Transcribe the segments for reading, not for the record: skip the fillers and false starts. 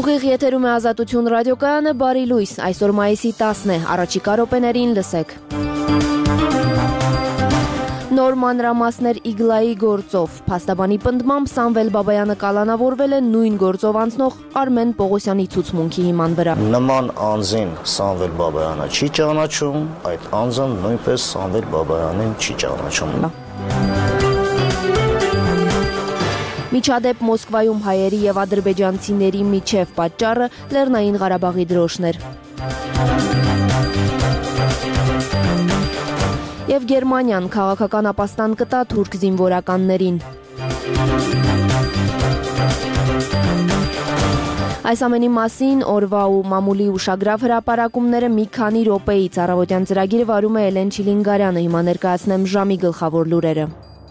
Ուղիղ եթերում է Ազատություն ռադիոկայանը, բարի լույս, այսօր մայիսի 10 է, առաջիկա րոպեներին լսեք։ Նոր մանրամասներ Իգլայի գործով, փաստաբանի պնդմամբ Սամվել Բաբայանը կալանավորվել է նույն գործով անցնող Արմեն Պողոսյանի ցուցմունքի հիման վրա։ Նման անձին Սամվել Բաբայանը չի ճանաչում, այդ անձը նույնպես Սամվել Բաբայանին չի ճանաչում։ Միջադեպ Մոսկվայում հայերի եւ ադրբեջանցիների միջև պատճառը Լեռնային Ղարաբաղի դրոշներ։ Եվ Գերմանիան քաղաքական ապաստան կտա թուրք զինվորականներին։ Այս ամենի մասին օրվա ու մամուլի ուշագրավ հրապարակումները մի քանի րոպեից առավոտյան ծրագիրը վարում է Էլեն Չիլինգարյանը, հիմա ներկայացնեմ ժամի գլխավոր լուրերը։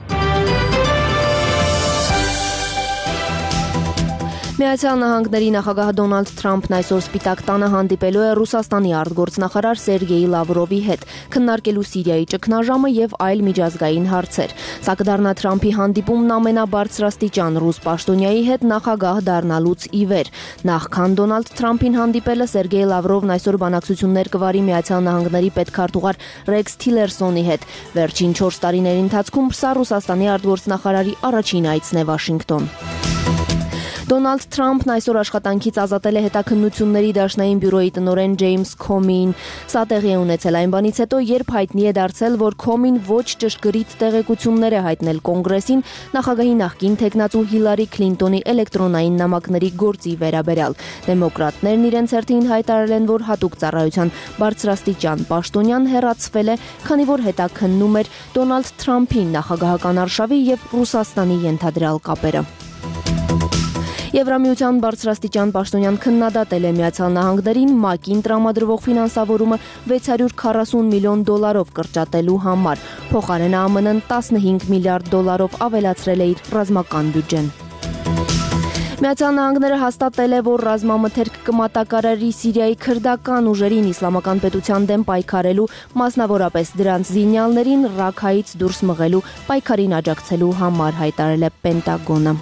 Միացյալ Նահանգների նախագահ Դոնալդ Թրամփն այսօր Սպիտակ տանը հանդիպելու է Ռուսաստանի արտգործնախարար Սերգեյ Լավրովի հետ, քննարկելու Սիրիայի ճգնաժամը եւ այլ միջազգային հարցեր։ Սա կդառնա Թրամփի հանդիպումն ամենաբարձրաստիճան ռուս պաշտոնյայի հետ նախագահ դառնալուց ի վեր։ Նախքան Դոնալդ Թրամփին հանդիպելը Սերգեյ Լավրովն այսօր բանակցություններ կվարի Միացյալ Նահանգների պետքարտուղար Ռեքս Թիլերսոնի հետ։ Վերջին 4 տարիների ընթացքում սա Ռուսաստանի արտգործնախարարի առաջին այցն է Վաշինգտոն։ Դոնալդ Թրամփն այսօր աշխատանքից ազատել է հետաքննությունների դաշնային բյուրոյի տնօրեն Ջեյմս Քոմին։ Սա տեղի է ունեցել այն բանից հետո, երբ հայտնի է դարձել, որ Քոմին ոչ ճշգրիտ տեղեկություններ է հայտնել Կոնգրեսին նախագահի նախկին թեկնածու Հիլարի Քլինտոնի էլեկտրոնային նամակների գործի վերաբերյալ։ Դեմոկրատներն իրենց հերթին հայտարարել են, որ հատուկ ծառայության բարձրաստիճան պաշտոնյան հեռացվել է, քանի որ հետաքննում էր Դոնալդ Թրամփի նախագահական արշավի եւ Ռուսաստանի ենթադրյալ կապերը։ Եվրամիության բարձրաստիճան պաշտոնյան քննադատել է Միացյալ Նահանգներին ՄԱԿ-ին տրամադրվող ֆինանսավորումը $640 միլիոն կրճատելու համար։ Փոխարենը ԱՄՆ-ն $15 միլիարդ ավելացրել է իր ռազմական բյուջեն։ Միացյալ Նահանգները հաստատել է, որ ռազմամթերք կմատակարարի Սիրիայի քրդական ուժերին իսլամական պետության դեմ պայքարելու, մասնավորապես դրանց զինյալներին Ռաքայից դուրս մղելու պայքարին աջակցելու համար, հայտարարել է Պենտագոնը։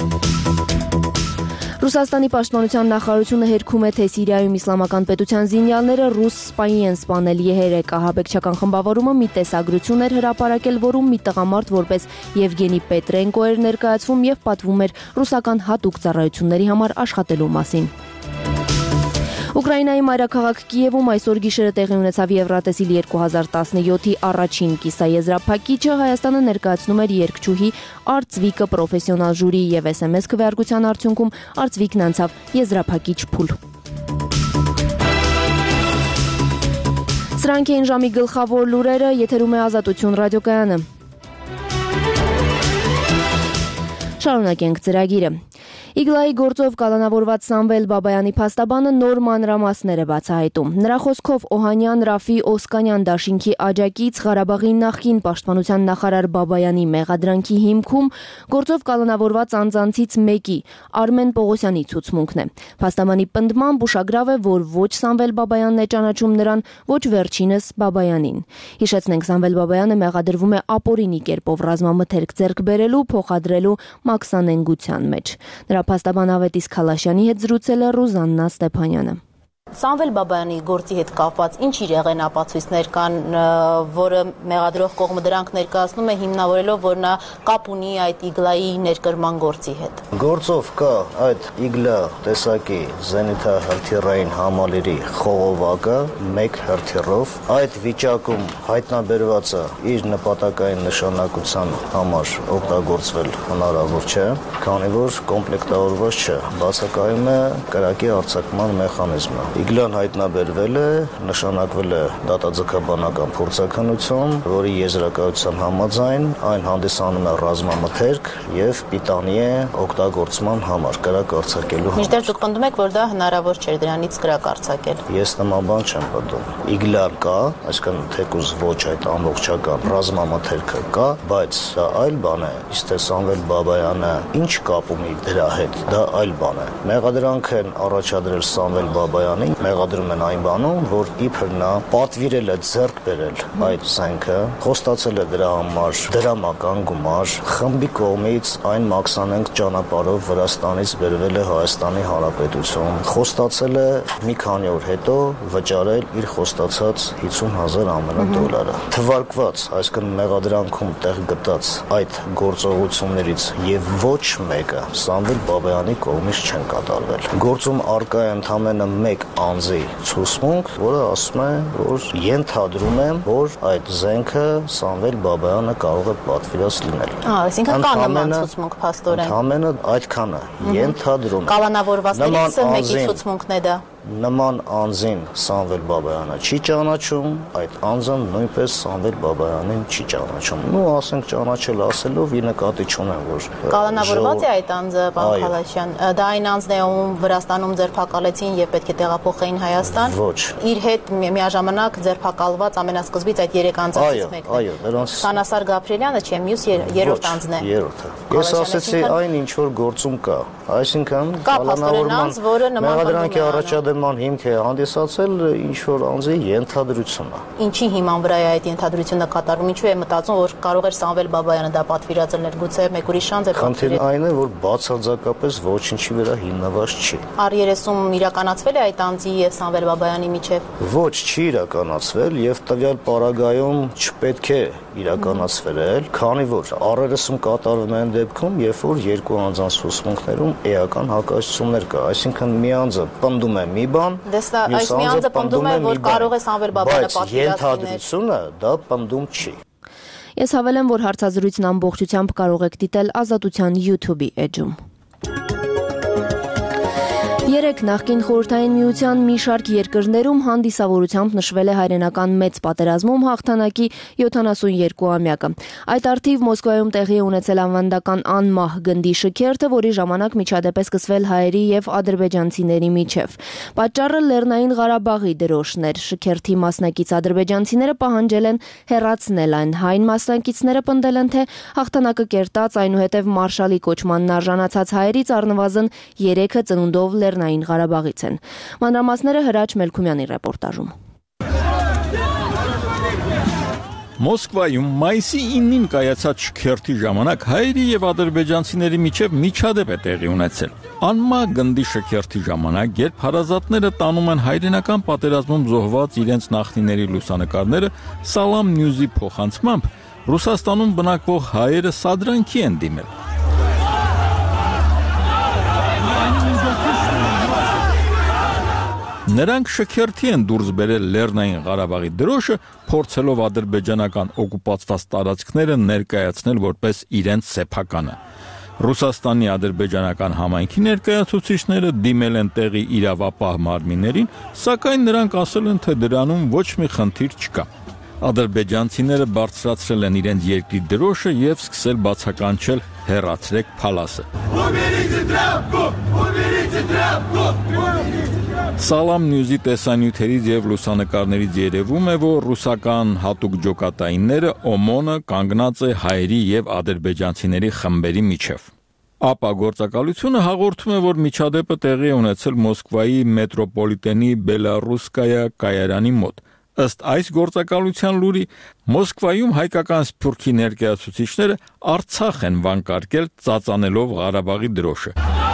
Ռուսաստանի պաշտպանության նախարարությունը հերքում է, թե Սիրիայում իսլամական պետության զինյալները ռուս սպայի են սպանել ԵՀՐԿ ահաբեկչական խմբավորումը մի տեսագրություն էր հրապարակել, որում մի տղամարդ որպես Եվգենի Պետրենկո էր ներկայացվում եւ պատվում էր ռուսական հատուկ ծառայությունների համար աշխատելու մասին։ Ուկրաինայի մայրաքաղաք Կիևում այսօր գիշերը տեղի ունեցավ Եվրատեսիլ 2017-ի առաջին կիսաեզրափակիչը, Հայաստանը ներկայացնում էր երգչուհի Արծվիկը պրոֆեսիոնալ ժյուրիի եւ SMS քվեարկության արդյունքում Արծվիկն անցավ եզրափակիչ փուլ։ Սրանք էին ժամի գլխավոր լուրերը, եթերում է Ազատություն ռադիոկայանը։ Շարունակենք ծրագիրը։ Իգլայի գործով կալանավորված Սամվել Բաբայանի փաստաբանը նոր մանրամասներ է բացահայտում։ Նրա խոսքով Օհանյան Ռաֆի Օսկանյան դաշինքի աջակից Ղարաբաղի նախկին պաշտպանության նախարար Բաբայանի մեղադրանքի հիմքում գործով կալանավորված անձանցից մեկի Արմեն Պողոսյանի ցուցմունքն է։ Փաստաբանի պնդմամբ ուշագրավ է, որ ոչ Սամվել Բաբայանն է ճանաչում նրան, ոչ վերջինս Բաբայանին։ Հիշեցնենք, Սամվել Բաբայանը մեղադրվում է ապօրինի կերպով ռազմամթերք ձեռք բերելու, փոխադրելու մաքսանենգության մեջ։ Նրա փաստաբան Ավետիս Քալաշյանի հետ զրուցել է Ռուզաննա Ստեփանյանը։ Սամվել Բաբայանի գործի հետ կապված ինչ իրեղեն ապացույցներ կան, որը մեղադրող կողմը դրանք ներկայացնում է հիմնավորելով, որ նա կապ ունի այդ Իգլայի ներկրման գործի հետ։ Գործով կա այդ Իգլա տեսակի զենիթահրթիռային համալիրի խողովակը մեկ հրթիռով, այդ վիճակում հայտնաբերվածը իր նպատակային նշանակության համար օգտագործվել հնարավոր չէ, քանի որ կոմպլեկտավորված չէ, բացակայում է կրակի արձակման մեխանիզմը։ Իգլան հայտնաբերվել է, նշանակվել է դատաձգաբանական փորձաքննություն, որի եզրակացության համաձայն այն հանդիսանում է ռազմամթերք եւ պիտանի է օգտագործման համար կրակ արձակելու համար։ Մինչդեռ դուք պնդում եք, որ դա հնարավոր չէր դրանից կրակ արձակել։ Ես նման բան չեմ պնդում։ Իգլան կա, այսինքն թեկուզ ոչ այդ ամբողջական ռազմամթերքը կա, բայց դա այլ բան է։ Իսկ թե Սամվել Բաբայանը ինչ կապ ունի դրա հետ, դա այլ բան է։ Մեղադրանք են առաջադրել Սամվել Բաբայանի այն մեղադրում են այն բանում, որ իբր նա պատվիրել է ձեռք բերել այդ զենքը, խոստացել է դրա համար դրամական գումար, խմբի կողմից այն մաքսանենք ճանապարհով Վրաստանից բերվել է Հայաստանի Հանրապետություն, խոստացել է մի քանի օր հետո վճարել իր խոստացած 50,000 ԱՄՆ դոլարը։ Թվարկված, այսինքն մեղադրանքում տեղ գտած այդ գործողություններից եւ ոչ մեկը Սամվել Բաբայանի կողմից չեն կատարվել։ Գործում առկա է ընդամենը մեկ անձի ցուցմունք, որը ասում է, որ ենթադրում եմ, որ այդ զենքը Սամվել Բաբայանը կարող է պատվիրած լինել։ Այսինքն կա նման ցուցմունք փաստորեն։ Ընդամենը այդքանը ենթադրում եմ։ Կալանավորվածներից մեկի ցուցմունքն է դա։ Նման անձին Սամվել Բաբայանը չի ճանաչում, այդ անձը նույնպես Սամվել Բաբայանին չի ճանաչում։ Ու ասենք ճանաչել ասելով ի նկատի չունեմ, որ կալանավորված է այդ անձը, պարոն Խալաշյան։ Դա այն անձն է, ում Վրաստանում ձերբակալեցին եւ պետք է տեղափոխեին Հայաստան։ Ոչ։ Իր հետ միաժամանակ ձերբակալված ամենասկզբից այդ 3 անձից մեկն է։ Այո, նրանց Սանասար Գաբրիելյանը չէ, մյուս երրորդ անձն է։ Երրորդը։ Ես ասեցի այն ինչ որ գործում կա, այսինքն կալանավորման մեղադրանքի առաջադեման հիմք է հանդիսացել ինչ որ անձի ենթադրությունը։ Ինչի հիման վրա է այդ ենթադրությունը կատարվում, ինչու է մտածում, որ կարող էր Սամվել Բաբայանը դա պատվիրած լինել, գուցե մեկ ուրիշ անձ է պատվիրել։ Խնդիրը այն է, որ բացարձակապես ոչինչի վրա հիմնված չի։ R30 իրականացվել է այդ անձի եւ Սամվել Բաբայանի միջեւ։ Ոչ, չի իրականացվել եւ տվյալ պարագայում չպետք է իրականացվել, քանի որ R30 կատարվում է այն դեպքում, երբ որ երկու անձանց հուսմունքներում էական հակասություններ կա, այսինքն մի անձը պնդում է մի բան, այս մի անձը պնդում է, որ կարող է Սամվել Բաբայանը պատվիրած լինել։ Ենթադրությունը դա պնդում չի։ Ես հավելեմ, որ հարցազրույցն ամբողջությամբ կարող եք դիտել Ազատության YouTube-ի էջում։ 3 նախկին խորհրդային միության մի շարք երկրներում հանդիսավորությամբ նշվել է հայրենական մեծ պատերազմում հաղթանակի 72-ամյակը։ Այդ արդիվ Մոսկվայում տեղի է ունեցել ավանդական անմահ գնդի շքերթը, որի ժամանակ միջադեպ է սկսվել հայերի եւ ադրբեջանցիների միջև։ Պատճառը Լեռնային Ղարաբաղի դրոշն էր։ Շքերթի մասնակից ադրբեջանցիները պահանջել են հեռացնել այն, հայ մասնակիցները պնդել են, թե հաղթանակը կերտած, այնուհետև մարշալի կոչմանն արժանացած հայերից առնվազն 3-ը ծնունդով Լեռնային Ղարաբաղից են։ Մանրամասները Հրաչ Մելքումյանի ռեպորտաժում։ Մոսկվայում մայիսի 9-ին կայացած շքերթի ժամանակ հայերի եւ ադրբեջանցիների միջև միջադեպ է տեղի ունեցել։ Անմահ գնդի շքերթի ժամանակ, երբ հարազատները տանում են հայրենական պատերազմում զոհված իրենց նախնիների լուսանկարները Սալամ Նյուզի փոխանցմամբ, Ռուսաստանում բնակվող հայերը սադրանքի են դիմել։ Նրանք շքերթի են դուրս բերել Լեռնային Ղարաբաղի դրոշը, փորձելով ադրբեջանական օկուպացված տարածքները ներկայացնել որպես իրենց սեփականը։ Ռուսաստանի ադրբեջանական համայնքի ներկայացուցիչները դիմել են տեղի իրավապահ մարմիններին, սակայն նրանք ասել են, թե դրանում ոչ մի խնդիր չկա։ Ադրբեջանցիները բարձրացրել են իրենց երկրի դրոշը եւ սկսել բացականչել «Հեռացրեք փալասը»։ Սալամ Նյուզի տեսանյութերից եւ լուսանկարներից երևում է, որ ռուսական հատուկ ջոկատայինները OMON-ը կանգնած է հայերի եւ ադրբեջանցիների խմբերի միջև։ ԱՊԱ գործակալությունը հաղորդում է, որ միջադեպը տեղի է ունեցել Մոսկվայի մետրոպոլիտենի Բելառուսկայա կայարանի մոտ։ Ըստ այս գործակալության լուրի, Մոսկվայում հայկական սփյուռքի ներկայացուցիչները Արցախ են վանկարկել ծածանելով Ղարաբաղի դրոշը։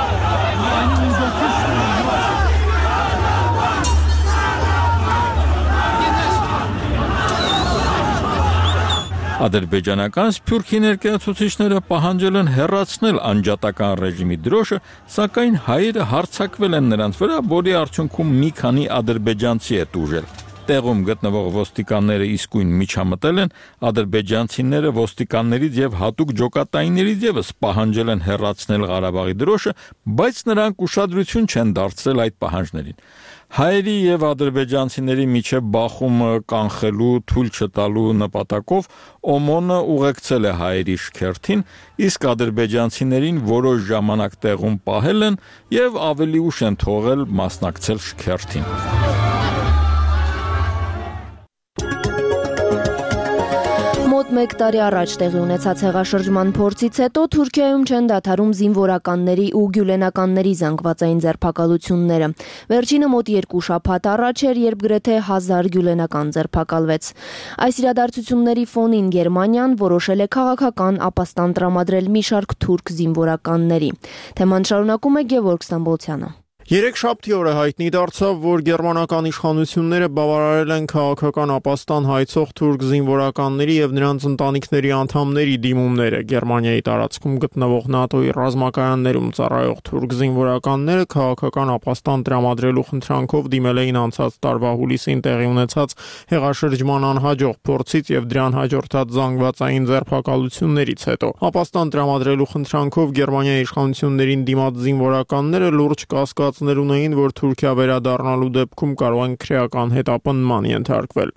Ադրբեջանական սփյուռքի ներկայացուցիչները պահանջել են հեռացնել անջատական ռեժիմի դրոշը, սակայն հայերը հարձակվել են նրանց վրա, որի արդյունքում մի քանի ադրբեջանցի է տուժել։ Տեղում գտնվող ոստիկանները իսկույն միջամտել են, ադրբեջանցիները ոստիկաններից եւ հատուկ ջոկատայիններից եւս պահանջել են հեռացնել Ղարաբաղի դրոշը, բայց նրանք ուշադրություն չեն դարձրել այդ պահանջներին։ Հայերի եւ ադրբեջանցիների միջև բախումը կանխելու, թույլ չտալու նպատակով OMON-ը ուղեկցել է հայերի շքերթին, իսկ ադրբեջանցիներին որոշ ժամանակ տեղում պահել են եւ ավելի ուշ են թողել մասնակցել շքերթին։ Մոտ Մոտ 1 տարի առաջ տեղի ունեցած հեղաշրջման փորձից հետո Թուրքիայում չեն դադարում զինվորականների ու գյուլենականների զանգվածային ձերբակալությունները։ Վերջինը մոտ 2 շաբաթ առաջ էր, երբ գրեթե 1000 գյուլենական ձերբակալվեց։ Այս իրադարձությունների ֆոնին Գերմանիան որոշել է քաղաքական ապաստան տրամադրել մի շարք թուրք զինվորականների։ Թեման շարունակում է Գևորգ Ստամբոլցյանը։ Երեքշաբթի օրը հայտնի դարձավ, որ գերմանական իշխանությունները բավարարել են քաղաքական ապաստան հայցող թուրք զինվորականների եւ նրանց ընտանիքների անդամների դիմումները։ Գերմանիայի տարածքում գտնվող ՆԱՏՕ-ի ռազմակայաններում ծառայող թուրք զինվորականները քաղաքական ապաստան տրամադրելու խնդրանքով դիմել էին անցած տարվա հուլիսին տեղի ունեցած հեղաշրջման անհաջող փորձից եւ դրան հաջորդած զանգվածային ձերբակալություններից հետո։ Ապաստան տրամադրելու խնդրանքով Գերմանիայի իշխանություններին դիմած զինվորականները լուրջ կասկած ունեին, որ Թուրքիա վերադառնալու դեպքում կարող են քրեական հետապնդման ենթարկվել։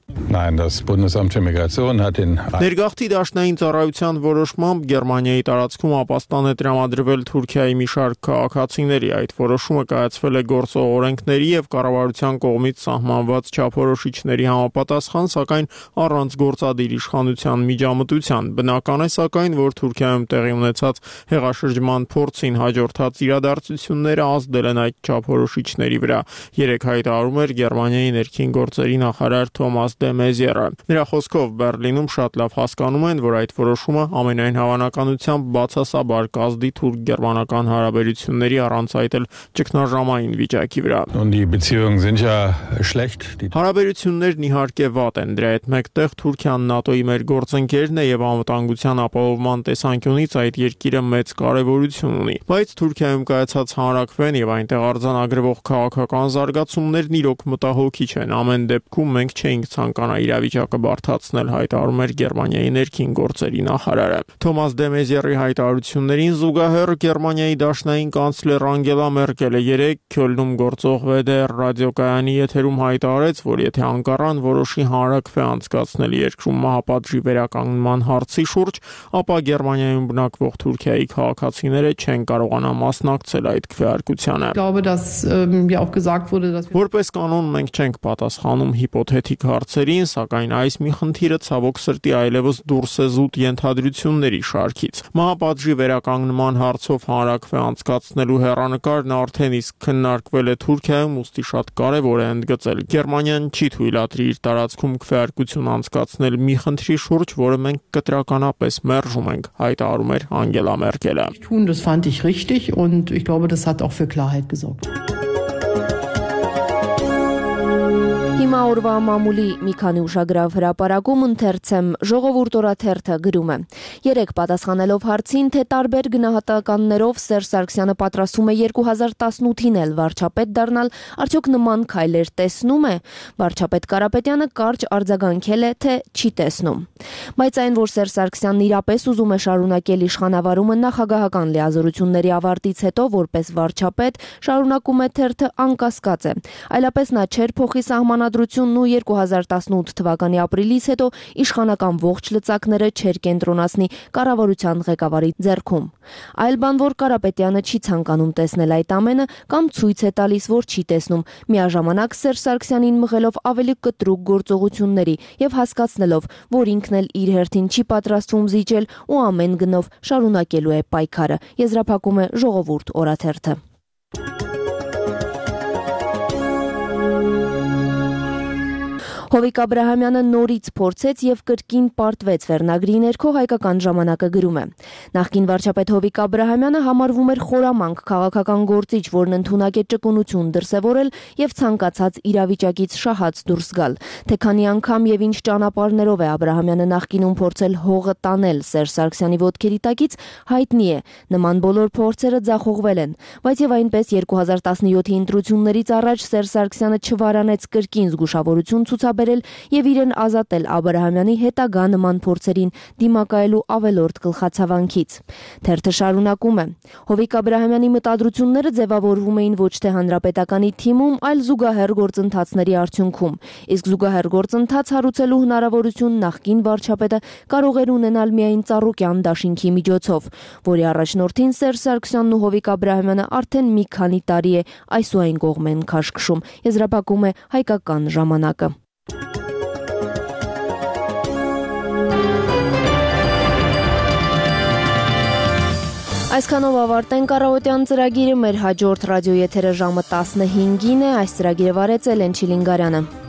Ներգաղթի դաշնային ծառայության որոշմամբ Գերմանիայի տարածքում ապաստան է տրամադրվել Թուրքիայի մի շարք քաղաքացիների։ Այդ որոշումը կայացվել է գործող օրենքների եւ կառավարության կողմից սահմանված չափորոշիչների համապատասխան, սակայն առանց գործադիր իշխանության միջամտության։ Բնական է սակայն, որ Թուրքիայում տեղի ունեցած հեղաշրջման փորձին հաջորդած իրադարձությունները ազդել են այդ չափորոշիչների վրա։ Երեք հայտարարում էր Գերմանիայի ներքին գործերի նախարար Թոմաս դե Մեզիերը։ Նրա խոսքով Բերլինում շատ լավ հասկանում են, որ այդ որոշումը ամենայն հավանականությամբ բացասաբար կազդի թուրք-գերմանական հարաբերությունների, առանց այդ էլ ճգնաժամային վիճակի վրա։ Հարաբերություններն իհարկե վատ են, դրա հետ մեկտեղ Թուրքիան ՆԱՏՕ-ի մեր գործընկերն է եւ անվտանգության ապահովման տեսանկյունից այդ երկիրը մեծ կարեւորություն ունի։ Բայց Թուրքիայում կայացած հանրաքվեն եւ այնտեղ արձանագրվող քաղաքական զարգացումներն իրոք մտահոգիչ են։ Ամեն դեպքում մենք չէինք ցանկանա իրավիճակը բարդացնել, հայտարարում էր Գերմանիայի ներքին գործերի նախարարը։ Թոմաս դե Մեզիերի հայտարարություններին զուգահեռ Գերմանիայի դաշնային կանցլեր Անգելա Մերկելը երեկ Քյոլնում գործող WDR ռադիոկայանի եթերում հայտարարեց, որ եթե Անկարան որոշի հանրաքվե անցկացնել երկրում մահապատժի վերականգնման հարցի շուրջ, ապա Գերմանիայում բնակվող Թուրքիայի քաղաքացիները չեն կարողանա մասնակցել այդ քվեարկությանը։ Որպես կանոն մենք չենք պատասխանում հիպոթետիկ հարցերին, սակայն այս մի խնդիրը ցավոք սրտի այլևս դուրս է զուտ ենթադրությունների շարքից։ Մահապատժի վերականգնման հարցով հանրաքվե անցկացնելու հեռանկարն արդեն իսկ քննարկվել է Թուրքիայում, ուստի շատ կարևոր է ընդգծել։ Գերմանիան չի թույլատրի իր տարածքում քվեարկություն անցկացնել մի խնդրի շուրջ, որը մենք կտրականապես մերժում ենք, հայտարարում էր Անգելա Մերկելը։ Das fand ich richtig und ich glaube, das hat auch für Klarheit gesorgt. Հիմա օրվա մամուլի մի քանի ուշագրավ հրապարակում ընթերցեմ Ժողովուրդ օրաթերթը գրում է. Երեք պատասխանելով հարցին, թե տարբեր գնահատականներով Սերժ Սարգսյանը պատրաստվում է 2018-ին էլ վարչապետ դառնալ, արդյոք նման քայլեր տեսնում է, վարչապետ Կարապետյանը կարճ արձագանքել է, թե չի տեսնում։ Բայց այն, որ Սերժ Սարգսյանն իրապես ուզում է շարունակել իշխանավարումը նախագահական լիազորությունների ավարտից հետո որպես վարչապետ, շարունակում է թերթը անկասկած է։ Այլապես նա չէր փոխի սահմանադրությունն ու 2018 թվականի ապրիլից հետո իշխանական ողջ լծակները չէր կենտրոնացնի կառավարության ղեկավարի ձեռքում։ Այլ բան, որ Կարապետյանը չի ցանկանում տեսնել այդ ամենը կամ ցույց է տալիս, որ չի տեսնում, միաժամանակ Սերժ Սարգսյանին մղելով ավելի կտրուկ գործողությունների եւ հասկացնելով, որ ինքն էլ իր հերթին չի պատրաստվում զիջել ու ամեն գնով շարունակելու է պայքարը։ Եզրափակում է Ժողովուրդ օրաթերթը։ Հովիկ Աբրահամյանը նորից փորձեց եւ կրկին պարտվեց վերնագրի ներքո Հայկական ժամանակը գրում է. Նախկին վարչապետ Հովիկ Աբրահամյանը համարվում էր խորամանկ քաղաքական գործիչ, որն ընդունակ է ճկունություն դրսևորել եւ ցանկացած իրավիճակից շահած դուրս գալ։ Թե քանի անգամ եւ ինչ ճանապարհներով է Աբրահամյանը նախկինում փորձել հողը տանել Սերժ Սարգսյանի ոտքերի տակից, հայտնի է։ Նման բոլոր փորձերը ձախողվել են, բայց եւ այնպես 2017-ի ընտրություններից առաջ Սերժ Սարգսյանը չվարանեց կրկին զգուշավորություն ցուցաբերել եւ իրեն ազատել Աբրահամյանի հետագա նման փորձերին դիմակայելու ավելորդ գլխացավանքից։ Թերթը շարունակում է. Հովիկ Աբրահամյանի մտադրությունները ձևավորվում էին ոչ թե հանրապետականի թիմում, այլ զուգահեռ գործընթացների արդյունքում։ Իսկ զուգահեռ գործընթաց հարուցելու հնարավորություն նախկին վարչապետը կարող էր ունենալ միայն Ծառուկյան դաշինքի միջոցով, որի առաջնորդին Սերժ Սարգսյանն ու Հովիկ Աբրահամյանը արդեն մի քանի տարի է այս ու այն կողմ են քաշքշում։ Եզրափակում է Հայկական ժամանակը։ Այսքանով ավարտենք առավոտյան ծրագիրը, մեր հաջորդ ռադիոեթերը ժամը 15-ին է, այս ծրագիրը վարեց Էլեն Չիլինգարյանը։